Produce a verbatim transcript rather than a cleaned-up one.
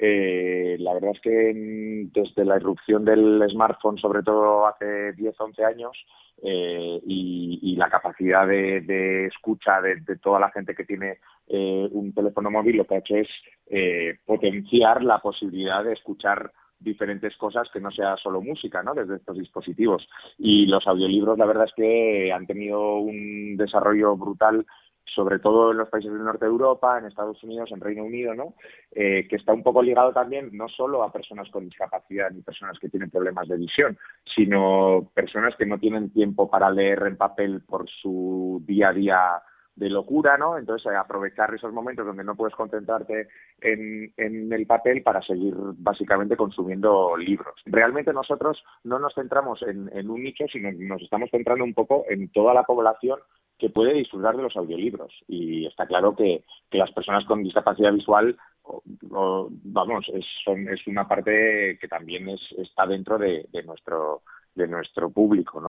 eh, la verdad es que en, desde la irrupción del smartphone, sobre todo hace diez, once años, eh, y, y la capacidad de, de escucha de, de toda la gente que tiene eh, un teléfono móvil, lo que ha hecho es eh, potenciar la posibilidad de escuchar diferentes cosas que no sea solo música, ¿no?, desde estos dispositivos. Y los audiolibros, la verdad es que han tenido un desarrollo brutal, sobre todo en los países del norte de Europa, en Estados Unidos, en Reino Unido, ¿no?, eh, que está un poco ligado también no solo a personas con discapacidad ni personas que tienen problemas de visión, sino personas que no tienen tiempo para leer en papel por su día a día de locura, ¿no? Entonces, eh, aprovechar esos momentos donde no puedes concentrarte en, en el papel para seguir básicamente consumiendo libros. Realmente nosotros no nos centramos en, en un nicho, sino nos estamos centrando un poco en toda la población que puede disfrutar de los audiolibros. Y está claro que, que las personas con discapacidad visual, o, o, vamos, es, son, es una parte que también es, está dentro de, de nuestro de nuestro público, ¿no?